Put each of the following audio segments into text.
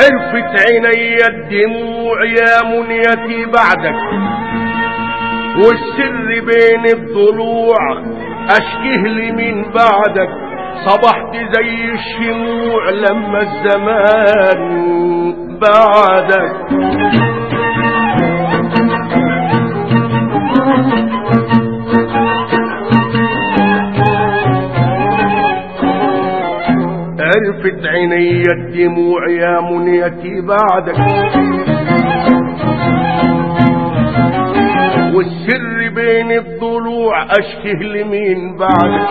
عرفت عيني الدموع يا منيتي بعدك، والسر بين الضلوع اشكيه لي من بعدك. صبحت زي الشموع لما الزمان بعدك. عرفت عيني الدموع يا منيتي بعدك، والسر بين الضلوع اشكيه لمين بعدك.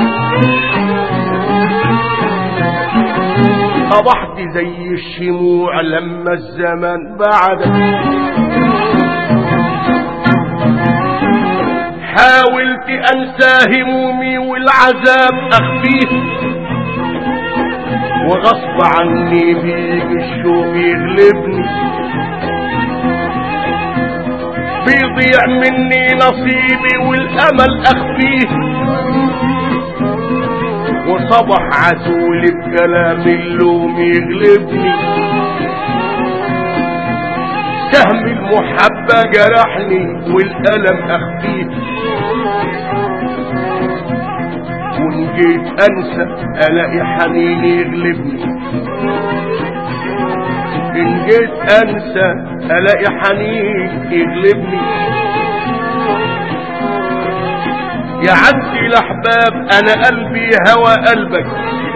صبحت زي الشموع لما الزمن بعدك. حاولت انسى همومي والعذاب اخفيه، وغصب عني بيجي الشوق يغلبني. بيضيع مني نصيبي والامل اخفيه، وصبح عسولي بكلام اللوم يغلبني. سهم المحبة جرحني والألم أخفيه، وإن جيت أنسى ألاقي حنين يغلبني. إن جيت أنسى ألاقي حنين يغلبني. يا عبدي الأحباب أنا قلبي هوى قلبك،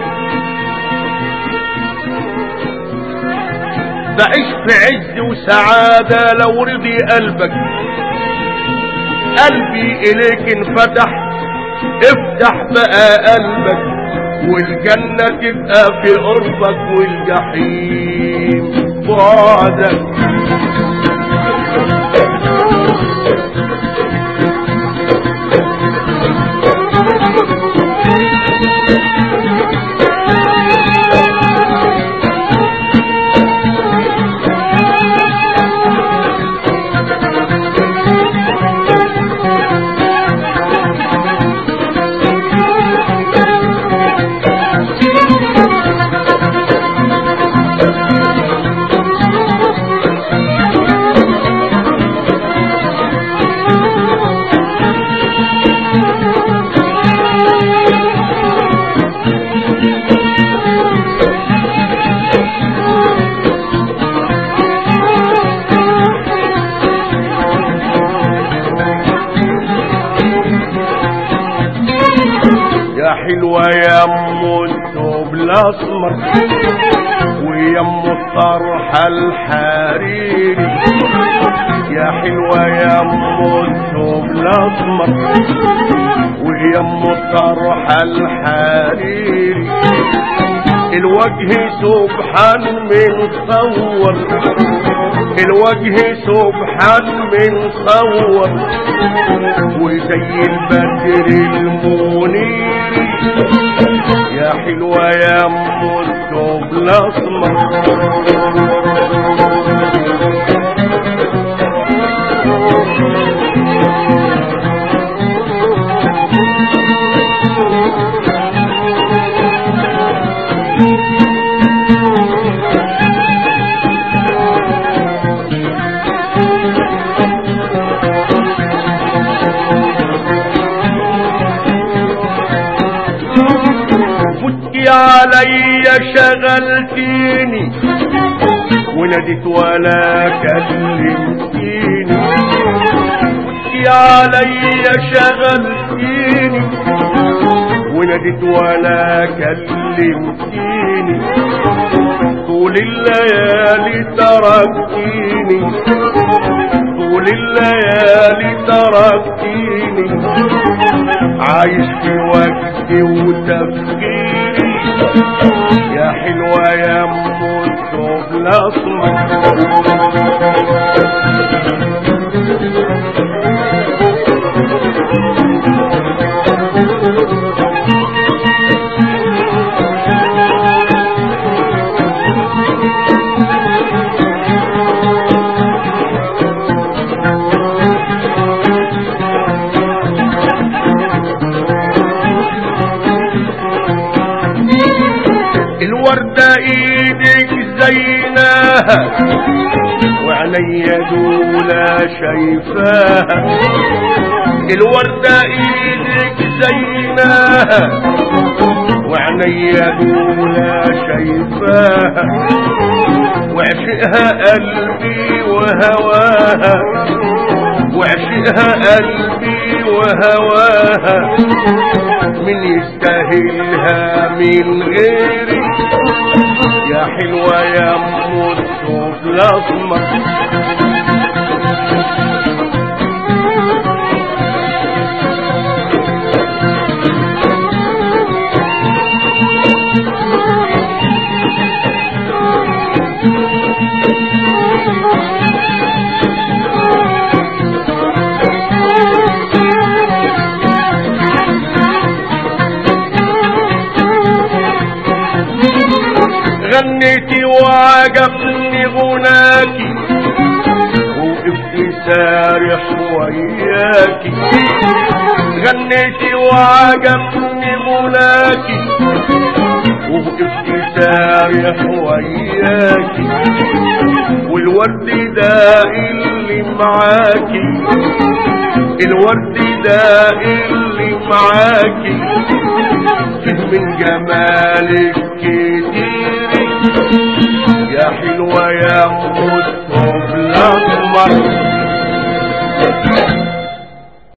بعيش في عز وسعادة لو رضي قلبك. قلبي إليك انفتح، افتح بقى قلبك، والجنة تبقى في قربك والجحيم بعدك. حلوة يا ام الثوب الاسمر ويم الطرحة الحريري. يا حلوة يا ام الثوب الاسمر ويم الطرحة الحريري. الوجه سبحان من صور، الوجه سبحان من صور، وزي البدر المنير. يا حلوة يا ام الثوب الاسمر علي شغلتيني وناديت ولا كلمتيني. وانتي علي شغلتيني وناديت ولا كلمتيني. طول الليالي تركتيني، طول الليالي تركتيني. عايش في وقتي وتفكيري. يا حلوة يا ام الثوب الاسمر الوردة ايدك زيناها وعينيا دولا شايفاها الوردة ايدك زيناها وعينيا دولا شايفاها وعشقها قلبي وهواها وعشقها قلبي وهواها من يستاهلها من غيري يا حلوة يا ام الصوف الاسمر غنيتي وعجبني غناكي وقفت سارح وياكي غنيتي وعجبني غناكي وقفت سارح وياكي والورد ده اللي معاكي الورد ده اللي معاكي فيه من جمالك كتير يا حلوة يا ام الصوف الاسمر